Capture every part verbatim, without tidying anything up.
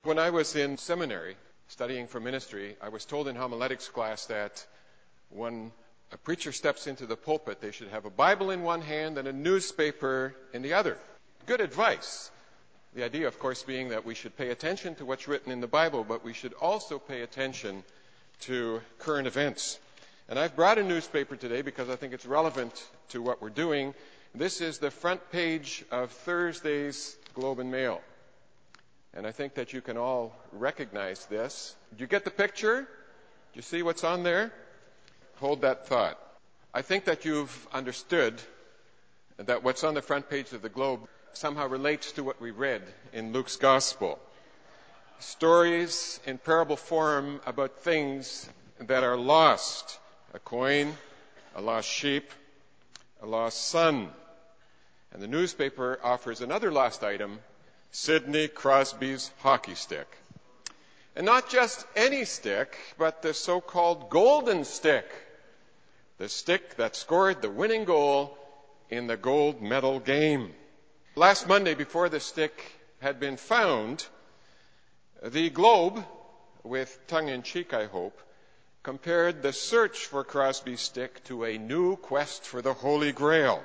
When I was in seminary studying for ministry, I was told in homiletics class that when a preacher steps into the pulpit, they should have a Bible in one hand and a newspaper in the other. Good advice. The idea, of course, being that we should pay attention to what's written in the Bible, but we should also pay attention to current events. And I've brought a newspaper today because I think it's relevant to what we're doing. This is the front page of Thursday's Globe and Mail. And I think that you can all recognize this. Did you get the picture? Do you see what's on there? Hold that thought. I think that you've understood that what's on the front page of the Globe somehow relates to what we read in Luke's Gospel. Stories in parable form about things that are lost. A coin, a lost sheep, a lost son. And the newspaper offers another lost item, Sidney Crosby's hockey stick. And not just any stick, but the so-called golden stick. The stick that scored the winning goal in the gold medal game. Last Monday, before the stick had been found, the Globe, with tongue-in-cheek, I hope, compared the search for Crosby's stick to a new quest for the Holy Grail.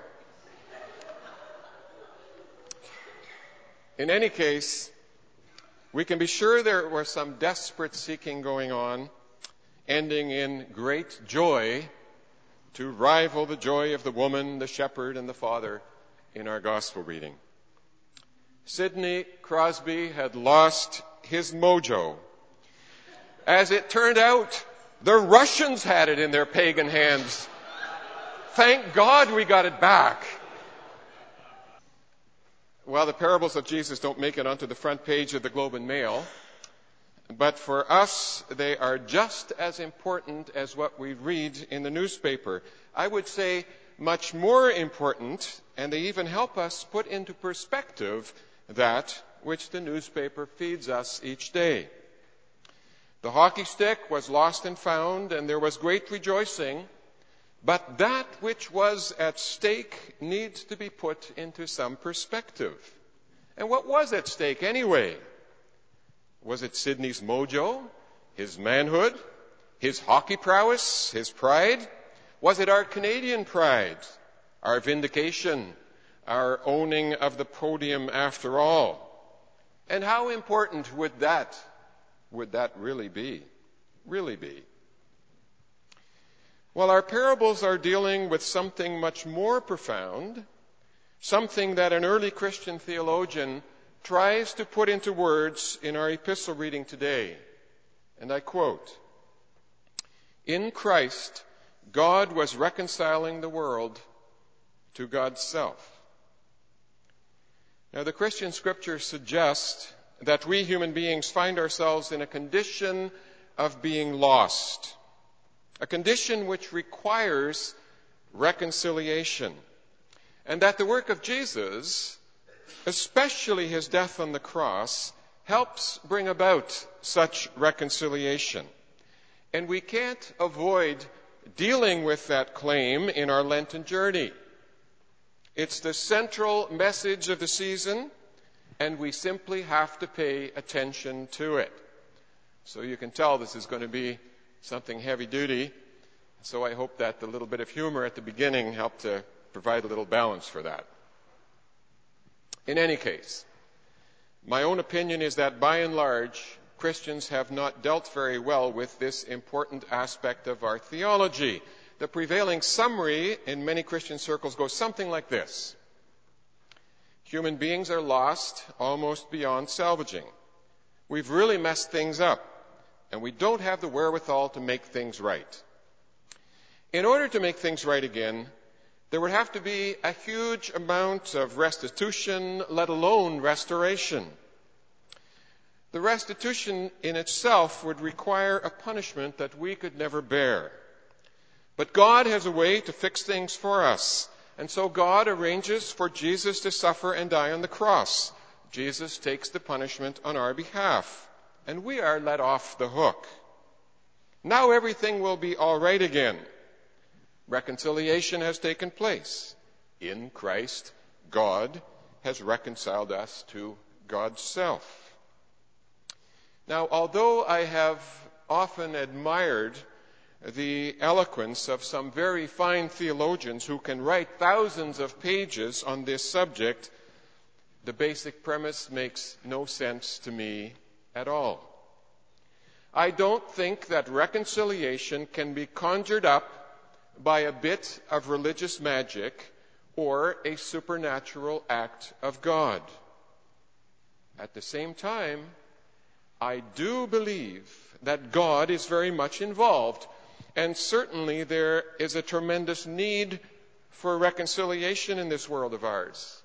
In any case, we can be sure there was some desperate seeking going on, ending in great joy to rival the joy of the woman, the shepherd, and the father in our gospel reading. Sidney Crosby had lost his mojo. As it turned out, the Russians had it in their pagan hands. Thank God we got it back. Well, the parables of Jesus don't make it onto the front page of the Globe and Mail, but for us, they are just as important as what we read in the newspaper. I would say much more important, and they even help us put into perspective that which the newspaper feeds us each day. The hockey stick was lost and found, and there was great rejoicing, but that which was at stake needs to be put into some perspective. And what was at stake anyway? Was it Sidney's mojo, his manhood, his hockey prowess, his pride? Was it our Canadian pride, our vindication, our owning of the podium after all? And how important would that, would that really be? Really be? Well, our parables are dealing with something much more profound, something that an early Christian theologian tries to put into words in our epistle reading today. And I quote, "In Christ, God was reconciling the world to God's self." Now, the Christian scriptures suggest that we human beings find ourselves in a condition of being lost. A condition which requires reconciliation. And that the work of Jesus, especially his death on the cross, helps bring about such reconciliation. And we can't avoid dealing with that claim in our Lenten journey. It's the central message of the season, and we simply have to pay attention to it. So you can tell this is going to be something heavy duty. So I hope that the little bit of humor at the beginning helped to provide a little balance for that. In any case, my own opinion is that by and large, Christians have not dealt very well with this important aspect of our theology. The prevailing summary in many Christian circles goes something like this. Human beings are lost almost beyond salvaging. We've really messed things up, and we don't have the wherewithal to make things right. In order to make things right again, there would have to be a huge amount of restitution, let alone restoration. The restitution in itself would require a punishment that we could never bear. But God has a way to fix things for us. And so God arranges for Jesus to suffer and die on the cross. Jesus takes the punishment on our behalf. And we are let off the hook. Now everything will be all right again. Reconciliation has taken place. In Christ, God has reconciled us to God's self. Now, although I have often admired the eloquence of some very fine theologians who can write thousands of pages on this subject, the basic premise makes no sense to me at all. I don't think that reconciliation can be conjured up by a bit of religious magic or a supernatural act of God. At the same time, I do believe that God is very much involved, and certainly there is a tremendous need for reconciliation in this world of ours.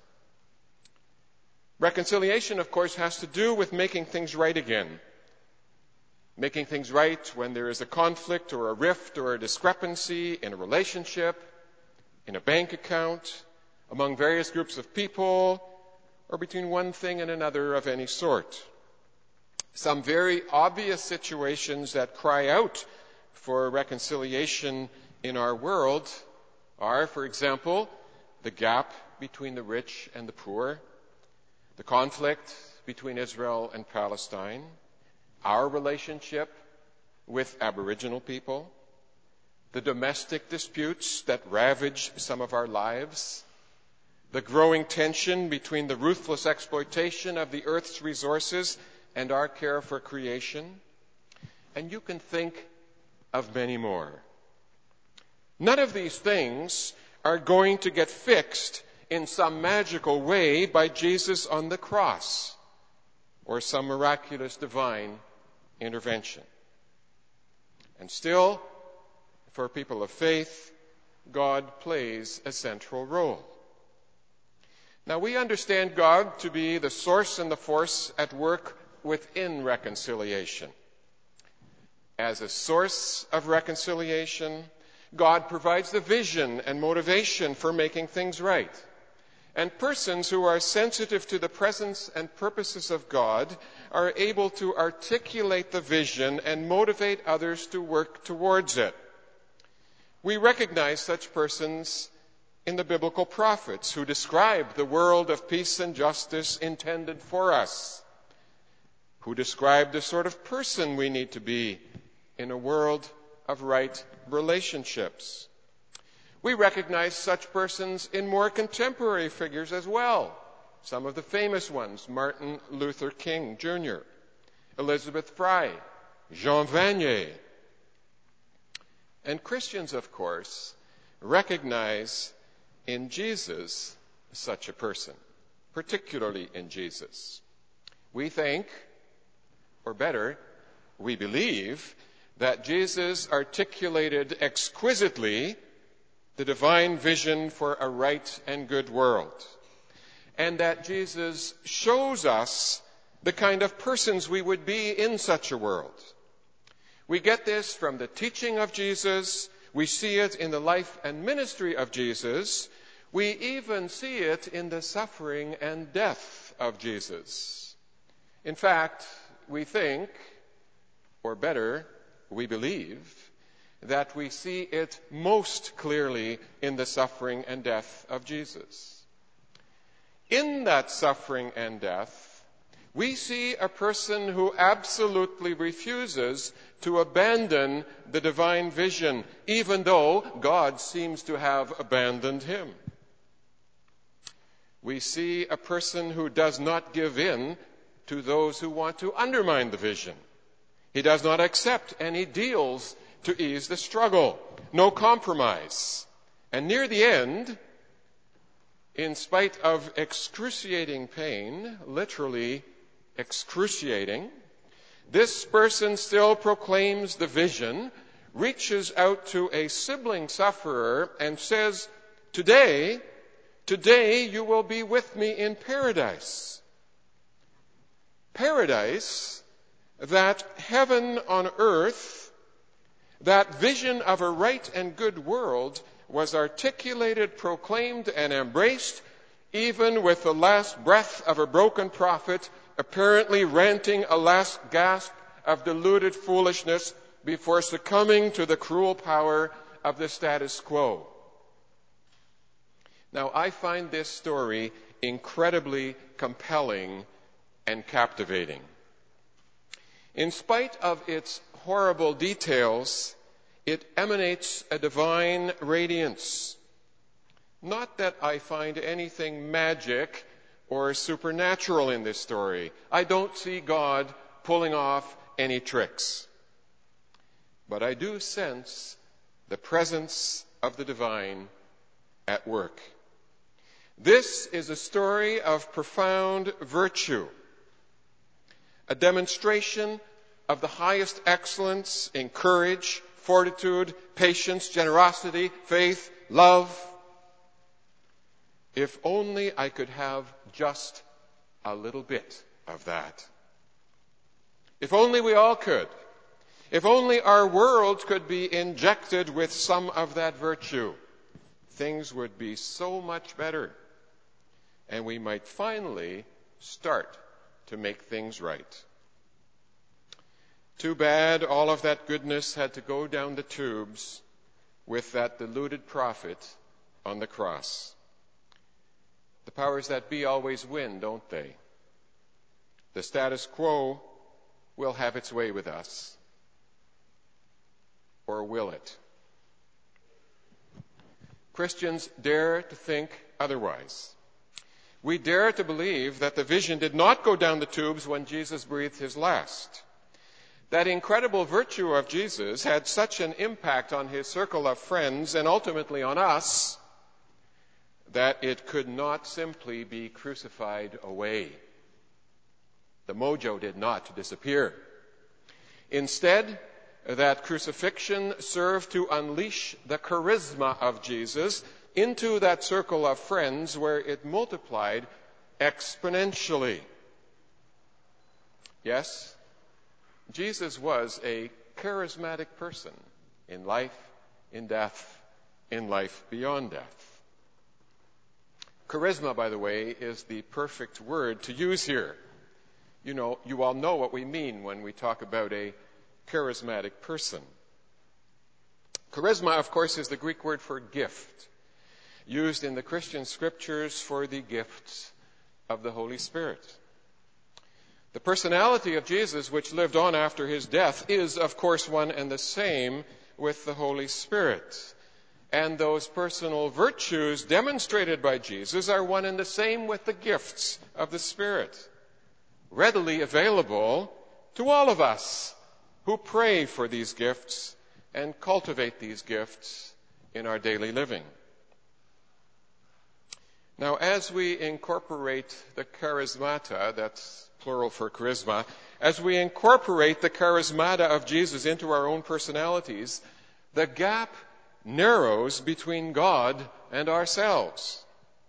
Reconciliation, of course, has to do with making things right again. Making things right when there is a conflict or a rift or a discrepancy in a relationship, in a bank account, among various groups of people, or between one thing and another of any sort. Some very obvious situations that cry out for reconciliation in our world are, for example, the gap between the rich and the poor, the conflict between Israel and Palestine, our relationship with Aboriginal people, the domestic disputes that ravage some of our lives, the growing tension between the ruthless exploitation of the earth's resources and our care for creation, and you can think of many more. None of these things are going to get fixed in some magical way by Jesus on the cross or some miraculous divine intervention. And still, for people of faith, God plays a central role. Now, we understand God to be the source and the force at work within reconciliation. As a source of reconciliation, God provides the vision and motivation for making things right. And persons who are sensitive to the presence and purposes of God are able to articulate the vision and motivate others to work towards it. We recognize such persons in the biblical prophets who describe the world of peace and justice intended for us, who describe the sort of person we need to be in a world of right relationships. We recognize such persons in more contemporary figures as well. Some of the famous ones, Martin Luther King Junior, Elizabeth Fry, Jean Vanier. And Christians, of course, recognize in Jesus such a person, particularly in Jesus. We think, or better, we believe, that Jesus articulated exquisitely the divine vision for a right and good world, and that Jesus shows us the kind of persons we would be in such a world. We get this from the teaching of Jesus. We see it in the life and ministry of Jesus. We even see it in the suffering and death of Jesus. In fact, we think, or better, we believe, that we see it most clearly in the suffering and death of Jesus. In that suffering and death, we see a person who absolutely refuses to abandon the divine vision, even though God seems to have abandoned him. We see a person who does not give in to those who want to undermine the vision. He does not accept any deals to ease the struggle. No compromise. And near the end, in spite of excruciating pain, literally excruciating, this person still proclaims the vision, reaches out to a sibling sufferer and says, Today, today you will be with me in paradise. Paradise, that heaven on earth, that vision of a right and good world was articulated, proclaimed, and embraced, even with the last breath of a broken prophet apparently ranting a last gasp of deluded foolishness before succumbing to the cruel power of the status quo. Now, I find this story incredibly compelling and captivating. In spite of its horrible details, it emanates a divine radiance. Not that I find anything magic or supernatural in this story. I don't see God pulling off any tricks. But I do sense the presence of the divine at work. This is a story of profound virtue, a demonstration of the highest excellence in courage, fortitude, patience, generosity, faith, love. If only I could have just a little bit of that. If only we all could. If only our world could be injected with some of that virtue, things would be so much better. And we might finally start to make things right. Too bad all of that goodness had to go down the tubes with that deluded prophet on the cross. The powers that be always win, don't they? The status quo will have its way with us. Or will it? Christians dare to think otherwise. We dare to believe that the vision did not go down the tubes when Jesus breathed his last. That incredible virtue of Jesus had such an impact on his circle of friends and ultimately on us that it could not simply be crucified away. The mojo did not disappear. Instead, that crucifixion served to unleash the charisma of Jesus into that circle of friends where it multiplied exponentially. Yes, Jesus was a charismatic person in life, in death, in life beyond death. Charisma, by the way, is the perfect word to use here. You know, you all know what we mean when we talk about a charismatic person. Charisma, of course, is the Greek word for gift, used in the Christian scriptures for the gifts of the Holy Spirit. The personality of Jesus, which lived on after his death, is, of course, one and the same with the Holy Spirit. And those personal virtues demonstrated by Jesus are one and the same with the gifts of the Spirit, readily available to all of us who pray for these gifts and cultivate these gifts in our daily living. Now, as we incorporate the charismata, that's plural for charisma, as we incorporate the charismata of Jesus into our own personalities, the gap narrows between God and ourselves.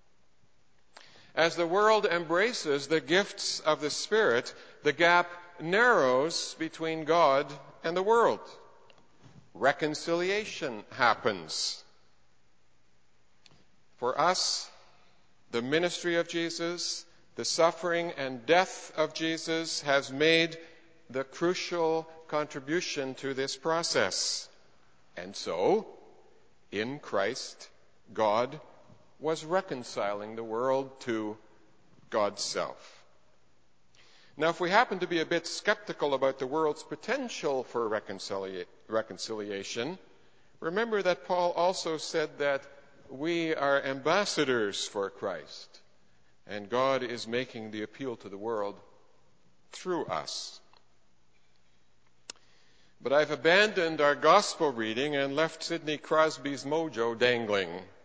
As the world embraces the gifts of the Spirit, the gap narrows between God and the world. Reconciliation happens. For us, the ministry of Jesus, the suffering and death of Jesus has made the crucial contribution to this process. And so, in Christ, God was reconciling the world to God's self. Now, if we happen to be a bit skeptical about the world's potential for reconcilia- reconciliation, remember that Paul also said that we are ambassadors for Christ, and God is making the appeal to the world through us. But I've abandoned our gospel reading and left Sidney Crosby's mojo dangling.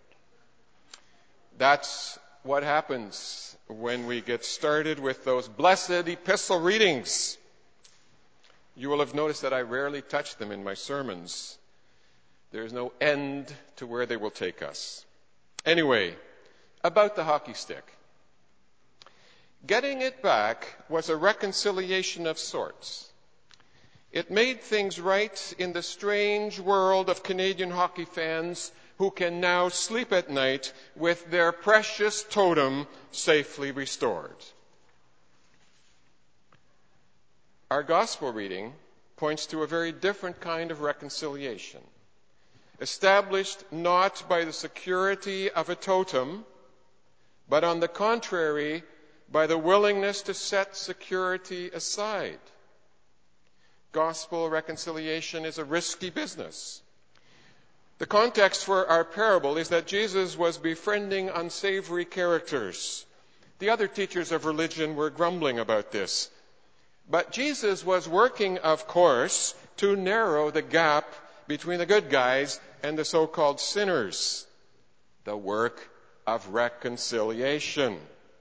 That's what happens when we get started with those blessed epistle readings. You will have noticed that I rarely touch them in my sermons. There's no end to where they will take us. Anyway, about the hockey stick. Getting it back was a reconciliation of sorts. It made things right in the strange world of Canadian hockey fans who can now sleep at night with their precious totem safely restored. Our gospel reading points to a very different kind of reconciliation, established not by the security of a totem, but on the contrary, by the willingness to set security aside. gospel reconciliation is a risky business. The context for our parable is that Jesus was befriending unsavory characters. The other teachers of religion were grumbling about this. But Jesus was working, of course, to narrow the gap between the good guys and the so-called sinners. The work of reconciliation.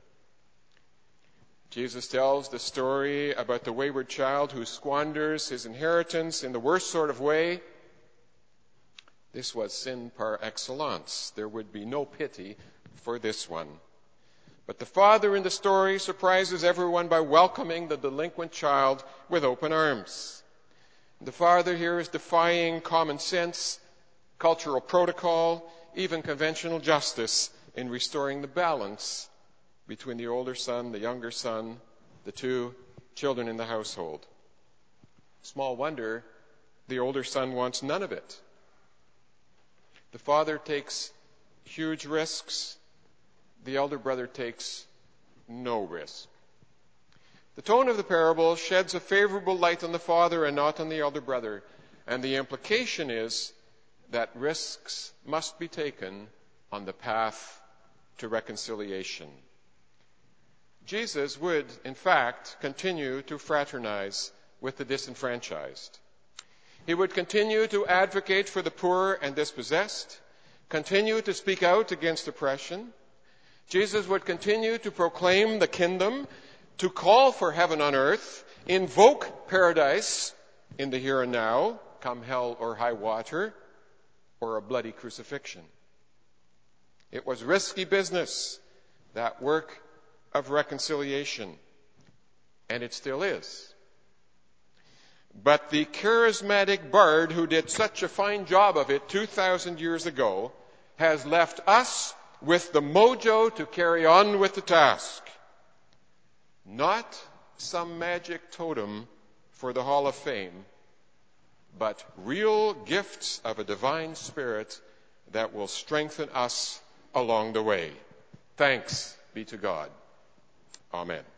Jesus tells the story about the wayward child who squanders his inheritance in the worst sort of way. This was sin par excellence. There would be no pity for this one. But the father in the story surprises everyone by welcoming the delinquent child with open arms. The father here is defying common sense, cultural protocol, even conventional justice in restoring the balance between the older son, the younger son, the two children in the household. Small wonder the older son wants none of it. The father takes huge risks. The elder brother takes no risk. The tone of the parable sheds a favorable light on the father and not on the elder brother. And the implication is that risks must be taken on the path to reconciliation. Jesus would, in fact, continue to fraternize with the disenfranchised. He would continue to advocate for the poor and dispossessed, continue to speak out against oppression. Jesus would continue to proclaim the kingdom, to call for heaven on earth, invoke paradise in the here and now, come hell or high water, or a bloody crucifixion. It was risky business, that work of reconciliation, and it still is. But the charismatic bard who did such a fine job of it two thousand years ago has left us with the mojo to carry on with the task. Not some magic totem for the Hall of Fame, but real gifts of a divine spirit that will strengthen us along the way. Thanks be to God. Amen.